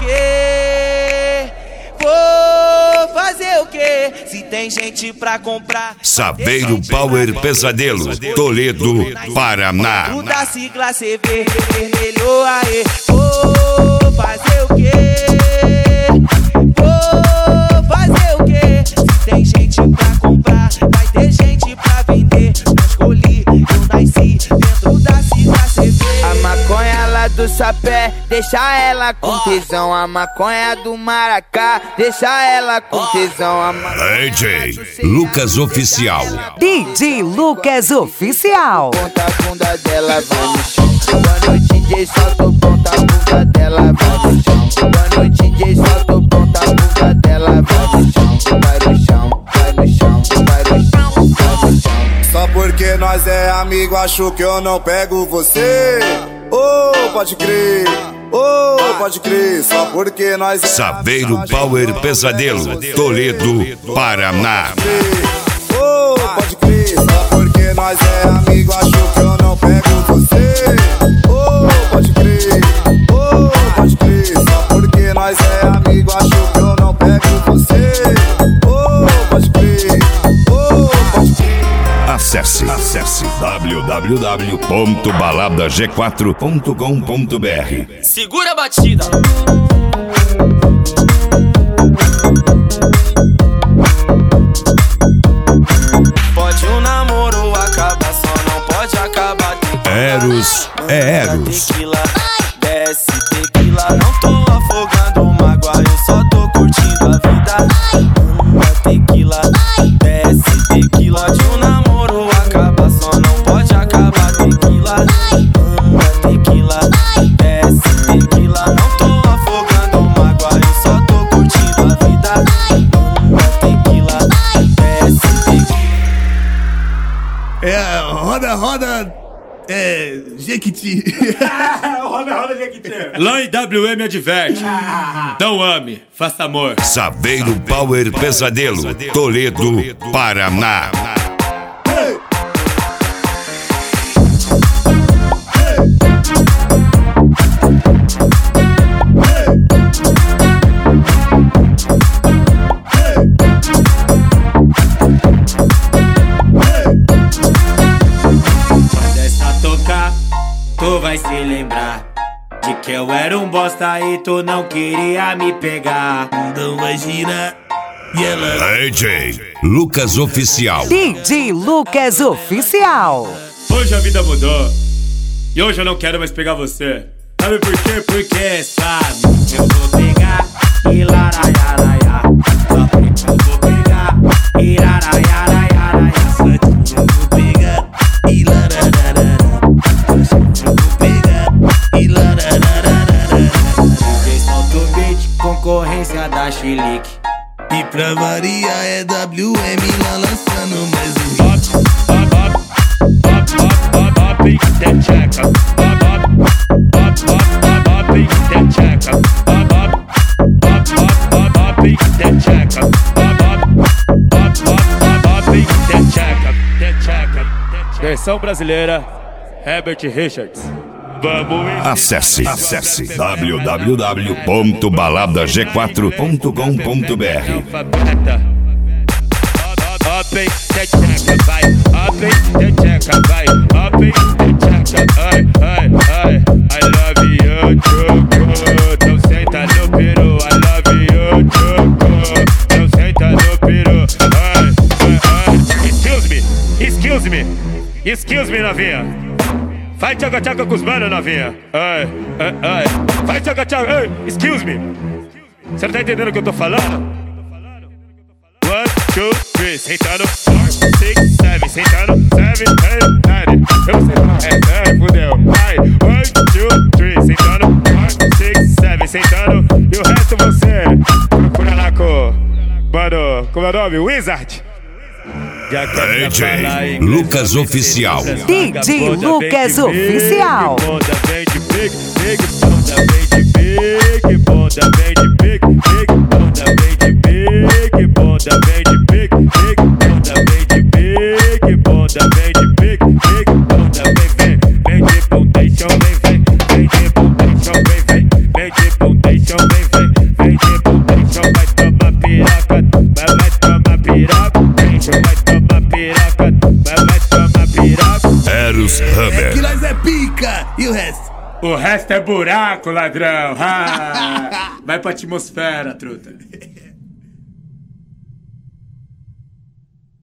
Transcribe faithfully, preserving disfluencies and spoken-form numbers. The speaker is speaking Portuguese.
quê? Vou fazer o quê? Se tem gente pra comprar. Saveiro Power Pesadelo, Toledo, Paraná. O da sigla C V, vermelho, aê. Vou fazer o quê? Vou fazer o quê? Se tem gente pra comprar, vai ter gente pra vender. Eu escolhi, eu nasci dentro da sigla C V. A maconha lá do sapé, deixa ela com tesão. A maconha do maracá, deixa ela com tesão. A ma... D J Lucas Oficial. D J Lucas Oficial. Ponta a bunda dela vai no chão. Quando o D J solta o ponta a bunda dela vai no chão. Quando o D J solta o ponta a bunda dela vai no chão. Vai no chão, vai no chão, vai no chão, vai no chão. Só porque nós é amigo, acho que eu não pego você. Oh, pode crer, oh, pode crer. Só porque nós é Saveiro amigo, Power Pesadelo, Toledo, Paraná. Oh, pode crer. Só porque nós é amigo, acho que eu não pego você. Oh, pode crer, oh, pode crer. Só porque nós é amigo, acho que eu não pego você. Oh, pode crer, oh, pode crer. Acesse, acesse w w w ponto balada g quatro ponto com ponto b r. Segura a batida. Pode um namoro acabar, só não pode acabar. Eros é Eros. Tequila, desce tequila, não tô afogando mágoa, eu só tô curtindo a vida. Uma tequila, desce tequila, de um namoro acaba, só não pode acabar. Tequila, uma tequila, desce tequila, não tô afogando mágoa, eu só tô curtindo a vida. Uma tequila, desce tequila. É, roda, roda, é, Jequiti. Roda, roda, Jequiti. Lá em W M adverte. Não ame, faça amor. Saveiro Power Pesadelo, Toledo, Paraná. Tu vai se lembrar de que eu era um bosta e tu não queria me pegar. Então vai girar e ela... D J Lucas Oficial. D J Lucas Oficial. Hoje a vida mudou e hoje eu não quero mais pegar você. Sabe por quê? Porque sabe, eu vou pegar e laraiaraia. Eu vou pegar e laraiaraia. Eu vou pegar e larararara. D J solta o beat, concorrência da Chilique. E pra variar é W M lá lançando mais um hit. Up, up, up, up, up, up, beat that check up. Up, up, up, up, up, beat that check up. Up, up, up, up, up, up, beat that check up. Up, up, up, up, up, beat that check up. That check up. Versão brasileira, Herbert Richards. Acesse, acesse w w w ponto balada g quatro ponto com ponto b r. I love you, choco. Então senta no peru. I love you, choco. Então senta no peru. Excuse me, excuse me, excuse me, novinha. Vai tchaca-tchaca com os manos, novinha. Ai, ai, ai. Vai tchaca-tchaca. Ai, excuse me. Você não tá entendendo o que eu tô falando? One, two, three. Sentando. Four, six, seven. Sentando. Seven, eight, nine. Eu sei. É, é, fudeu. Ai, one, two, three. Sentando. Four, six, seven. Sentando. E o resto você. Procura lá com... Mano, como é o nome? Wizard. D J Lucas Oficial. D J Lucas Oficial. Bonda vem de big, big, bonda vem de big, bonda vem de big, big, bonda vem de big, bonda vem de big, big, bonda vem de big, bonda vem de big, big, bonda vem, vem, vem de foundation, vem, vem, vem de foundation, vem, vem, vem de foundation, vem, vem. Mix Hammer. É que nós é pica e o resto? O resto é buraco, ladrão. Ah, vai pra atmosfera, truta.